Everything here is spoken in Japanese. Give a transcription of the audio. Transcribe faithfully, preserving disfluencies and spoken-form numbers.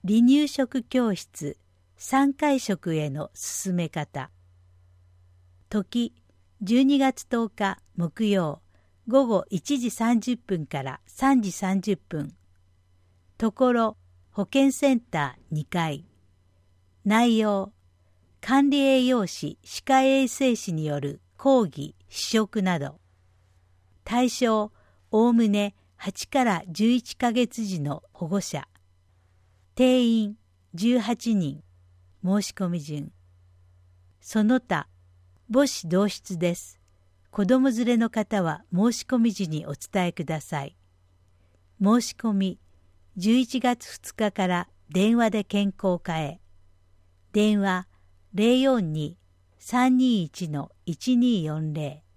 離乳食教室さんかい食への進め方。時じゅうにがつとおか木曜午後いちじさんじゅっぷんからさんじさんじゅっぷん。ところ保健センターにかい。内容管理栄養士歯科衛生士による講義試食など。対象おおむねはちからじゅういちかげつ児の保護者。定員じゅうはちにん。申し込み順。その他母子同室です。子供連れの方は申し込み時にお伝えください。申し込みじゅういちがつふつかから電話で健康課へ。電話 ゼロよんに さんにいち いちにーよんゼロ